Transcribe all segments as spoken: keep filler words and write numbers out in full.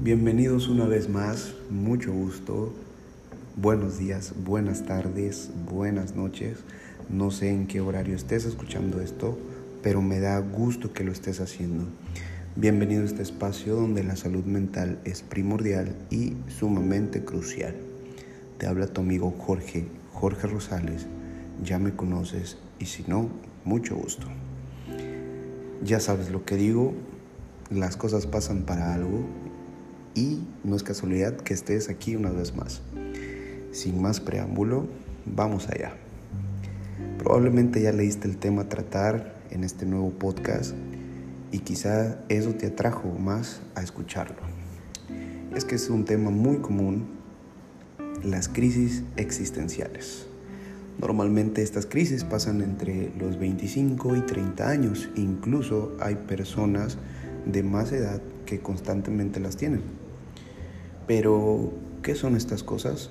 Bienvenidos una vez más, mucho gusto, buenos días, buenas tardes, buenas noches. No sé en qué horario estés escuchando esto, pero me da gusto que lo estés haciendo. Bienvenido a este espacio donde la salud mental es primordial y sumamente crucial. Te habla tu amigo Jorge, Jorge Rosales, ya me conoces y si no, mucho gusto. Ya sabes lo que digo, las cosas pasan para algo. Y no es casualidad que estés aquí una vez más. Sin más preámbulo, vamos allá. Probablemente ya leíste el tema a tratar en este nuevo podcast y quizá eso te atrajo más a escucharlo. Es que es un tema muy común, las crisis existenciales. Normalmente estas crisis pasan entre los veinticinco y treinta años. Incluso hay personas de más edad que constantemente las tienen. Pero, ¿qué son estas cosas?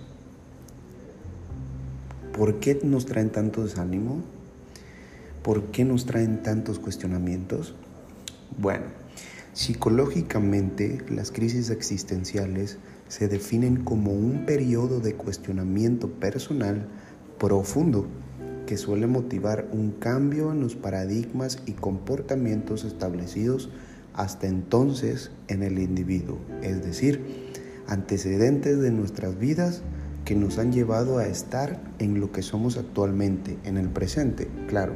¿Por qué nos traen tanto desánimo? ¿Por qué nos traen tantos cuestionamientos? Bueno, psicológicamente las crisis existenciales se definen como un periodo de cuestionamiento personal profundo que suele motivar un cambio en los paradigmas y comportamientos establecidos hasta entonces en el individuo, es decir, antecedentes de nuestras vidas que nos han llevado a estar en lo que somos actualmente, en el presente, claro.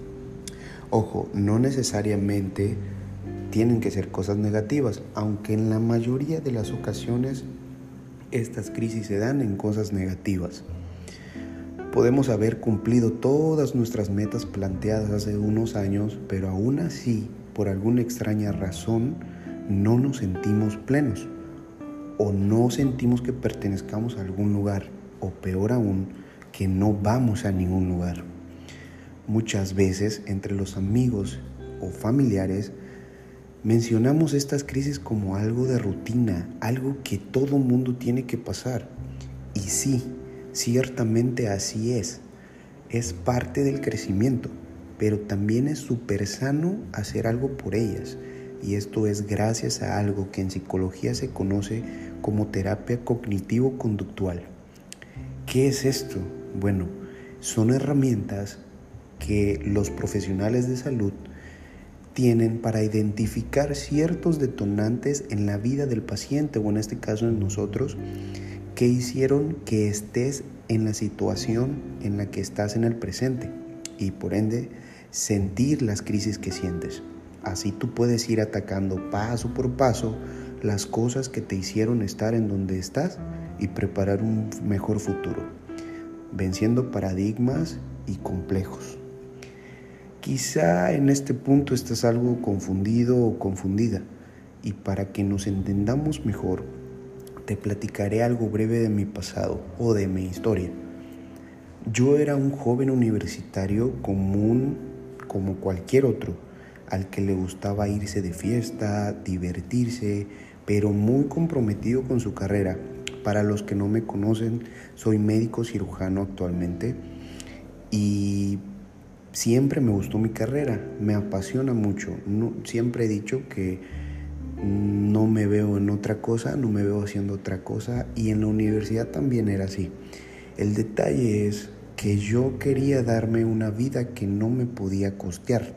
Ojo, no necesariamente tienen que ser cosas negativas, aunque en la mayoría de las ocasiones estas crisis se dan en cosas negativas. Podemos haber cumplido todas nuestras metas planteadas hace unos años, pero aún así, por alguna extraña razón, no nos sentimos plenos. O no sentimos que pertenezcamos a algún lugar, o peor aún, que no vamos a ningún lugar. Muchas veces entre los amigos o familiares mencionamos estas crisis como algo de rutina, algo que todo mundo tiene que pasar. Y sí, ciertamente así es. Es parte del crecimiento, pero también es súper sano hacer algo por ellas. Y esto es gracias a algo que en psicología se conoce como terapia cognitivo-conductual. ¿Qué es esto? Bueno, son herramientas que los profesionales de salud tienen para identificar ciertos detonantes en la vida del paciente, o en este caso en nosotros, que hicieron que estés en la situación en la que estás en el presente y por ende sentir las crisis que sientes. Así tú puedes ir atacando paso por paso las cosas que te hicieron estar en donde estás y preparar un mejor futuro, venciendo paradigmas y complejos. Quizá en este punto estás algo confundido o confundida, y para que nos entendamos mejor, te platicaré algo breve de mi pasado o de mi historia. Yo era un joven universitario común como cualquier otro, al que le gustaba irse de fiesta, divertirse, pero muy comprometido con su carrera. Para los que no me conocen, soy médico cirujano actualmente y siempre me gustó mi carrera, me apasiona mucho. No, siempre he dicho que no me veo en otra cosa, no me veo haciendo otra cosa, y en la universidad también era así. El detalle es que yo quería darme una vida que no me podía costear.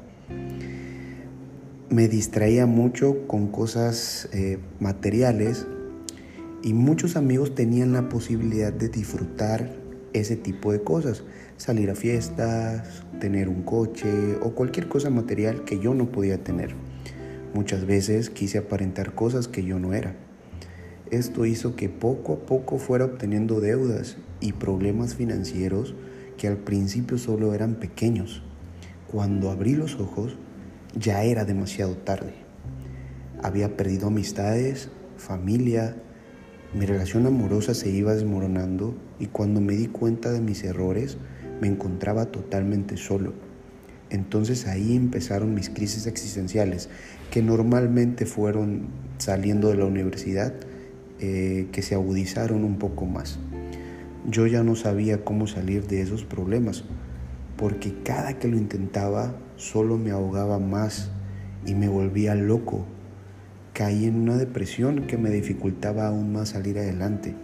Me distraía mucho con cosas eh, materiales y muchos amigos tenían la posibilidad de disfrutar ese tipo de cosas, salir a fiestas, tener un coche o cualquier cosa material que yo no podía tener. Muchas veces quise aparentar cosas que yo no era. Esto hizo que poco a poco fuera obteniendo deudas y problemas financieros que al principio solo eran pequeños. Cuando abrí los ojos, ya era demasiado tarde. Había perdido amistades, familia, mi relación amorosa se iba desmoronando y cuando me di cuenta de mis errores, me encontraba totalmente solo. Entonces ahí empezaron mis crisis existenciales, que normalmente fueron saliendo de la universidad, eh, que se agudizaron un poco más. Yo ya no sabía cómo salir de esos problemas, porque cada que lo intentaba solo me ahogaba más y me volvía loco. caí en una depresión que me dificultaba aún más salir adelante.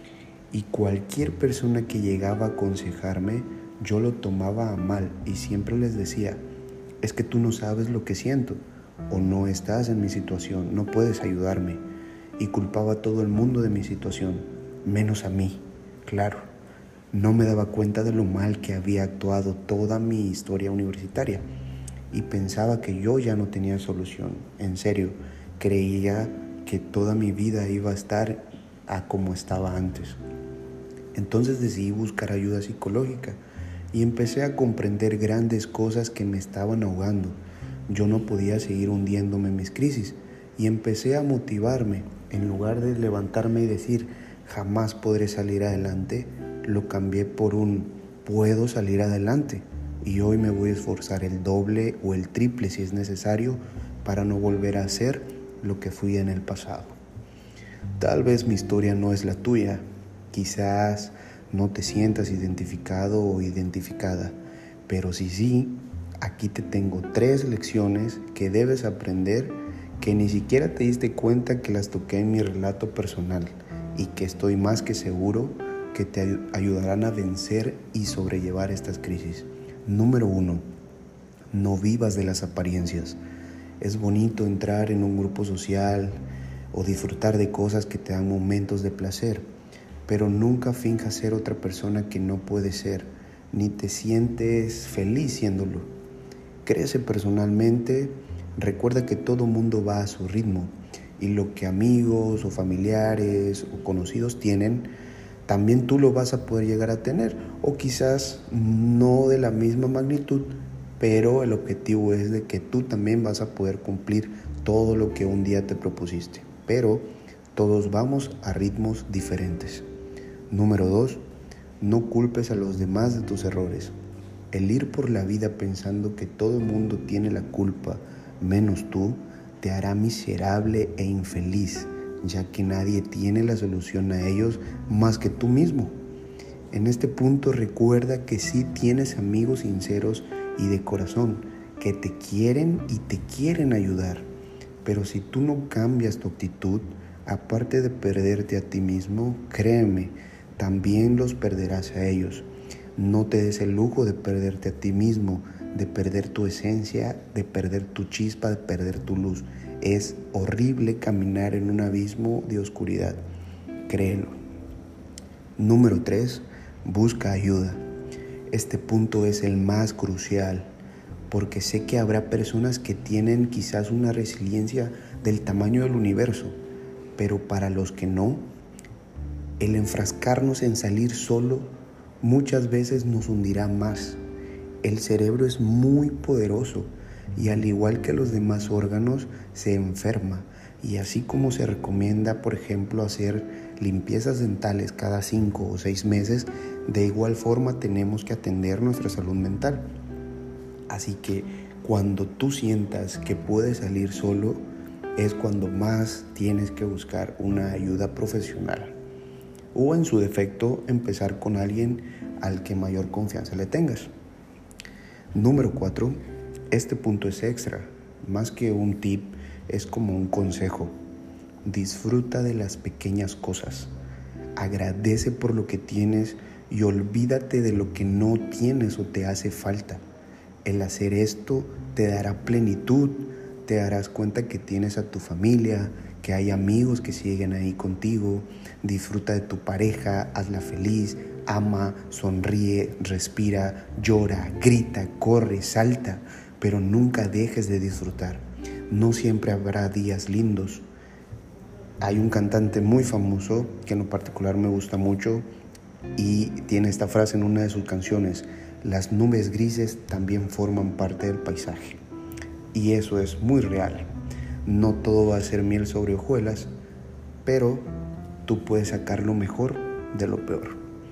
Y cualquier persona que llegaba a aconsejarme, yo lo tomaba a mal y siempre les decía, es que tú no sabes lo que siento, o no estás en mi situación, no puedes ayudarme. Y culpaba a todo el mundo de mi situación, menos a mí, claro. No me daba cuenta de lo mal que había actuado toda mi historia universitaria y pensaba que yo ya no tenía solución. En serio, creía que toda mi vida iba a estar a como estaba antes. Entonces decidí buscar ayuda psicológica y empecé a comprender grandes cosas que me estaban ahogando. Yo no podía seguir hundiéndome en mis crisis y empecé a motivarme. En lugar de levantarme y decir, jamás podré salir adelante, lo cambié por un puedo salir adelante y hoy me voy a esforzar el doble o el triple si es necesario para no volver a ser lo que fui en el pasado. Tal vez mi historia no es la tuya, quizás no te sientas identificado o identificada, pero si sí, aquí te tengo tres lecciones que debes aprender que ni siquiera te diste cuenta que las toqué en mi relato personal y que estoy más que seguro que te ayudarán a vencer y sobrellevar estas crisis. Número uno, no vivas de las apariencias. Es bonito entrar en un grupo social o disfrutar de cosas que te dan momentos de placer, pero nunca finjas ser otra persona que no puedes ser, ni te sientes feliz siéndolo. Crece personalmente, recuerda que todo mundo va a su ritmo y lo que amigos o familiares o conocidos tienen, también tú lo vas a poder llegar a tener, o quizás no de la misma magnitud, pero el objetivo es de que tú también vas a poder cumplir todo lo que un día te propusiste, pero todos vamos a ritmos diferentes. Número dos, no culpes a los demás de tus errores. El ir por la vida pensando que todo el mundo tiene la culpa, menos tú, te hará miserable e infeliz, ya que nadie tiene la solución a ellos más que tú mismo. En este punto recuerda que sí tienes amigos sinceros y de corazón que te quieren y te quieren ayudar, pero si tú no cambias tu actitud, aparte de perderte a ti mismo, créeme, también los perderás a ellos. No te des el lujo de perderte a ti mismo, de perder tu esencia, de perder tu chispa, de perder tu luz. Es horrible caminar en un abismo de oscuridad, créelo. Número tres, busca ayuda. Este punto es el más crucial, porque sé que habrá personas que tienen quizás una resiliencia del tamaño del universo, pero para los que no, el enfrascarnos en salir solo muchas veces nos hundirá más. El cerebro es muy poderoso y al igual que los demás órganos se enferma, y así como se recomienda, por ejemplo, hacer limpiezas dentales cada cinco o seis meses, de igual forma tenemos que atender nuestra salud mental. Así que cuando tú sientas que puedes salir solo, es cuando más tienes que buscar una ayuda profesional, o en su defecto empezar con alguien al que mayor confianza le tengas. Número cuatro, este punto es extra, más que un tip, es como un consejo. Disfruta de las pequeñas cosas, agradece por lo que tienes y olvídate de lo que no tienes o te hace falta. El hacer esto te dará plenitud, te darás cuenta que tienes a tu familia, que hay amigos que siguen ahí contigo. Disfruta de tu pareja, hazla feliz, ama, sonríe, respira, llora, grita, corre, salta, pero nunca dejes de disfrutar. No siempre habrá días lindos. Hay un cantante muy famoso que en lo particular me gusta mucho y tiene esta frase en una de sus canciones: las nubes grises también forman parte del paisaje. Y eso es muy real. No todo va a ser miel sobre hojuelas, pero tú puedes sacar lo mejor de lo peor.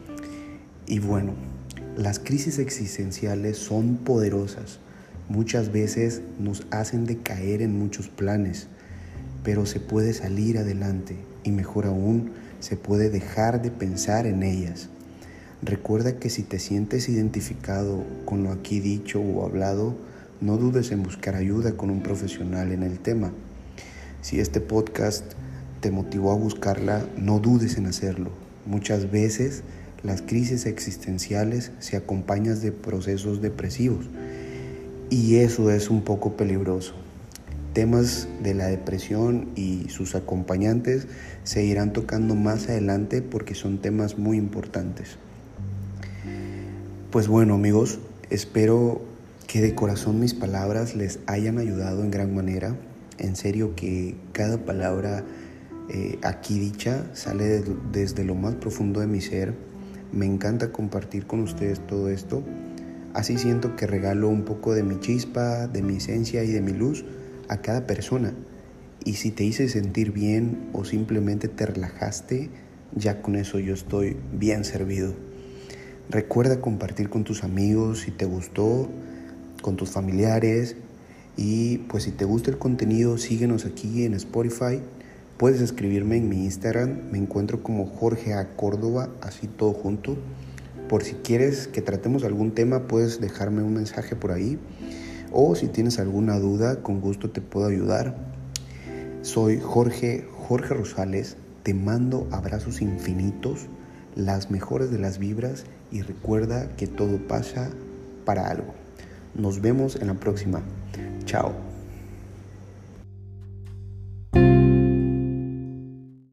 Y bueno, las crisis existenciales son poderosas. Muchas veces nos hacen decaer en muchos planes, pero se puede salir adelante y mejor aún, se puede dejar de pensar en ellas. Recuerda que si te sientes identificado con lo aquí dicho o hablado, no dudes en buscar ayuda con un profesional en el tema. Si este podcast te motivó a buscarla, no dudes en hacerlo. Muchas veces las crisis existenciales se acompañan de procesos depresivos y eso es un poco peligroso. Temas de la depresión y sus acompañantes se irán tocando más adelante porque son temas muy importantes. Pues bueno, amigos, espero que de corazón mis palabras les hayan ayudado en gran manera. En serio que cada palabra eh, aquí dicha sale de, desde lo más profundo de mi ser. Me encanta compartir con ustedes todo esto. Así siento que regalo un poco de mi chispa, de mi esencia y de mi luz a cada persona. Y si te hice sentir bien o simplemente te relajaste, ya con eso yo estoy bien servido. Recuerda compartir con tus amigos si te gustó, con tus familiares, y pues si te gusta el contenido, síguenos aquí en Spotify. Puedes escribirme en mi Instagram, me encuentro como Jorge A. Córdoba, así todo junto. Por si quieres que tratemos algún tema, puedes dejarme un mensaje por ahí. O si tienes alguna duda, con gusto te puedo ayudar. Soy Jorge, Jorge Rosales. Te mando abrazos infinitos, las mejores de las vibras y recuerda que todo pasa para algo. Nos vemos en la próxima. Chao.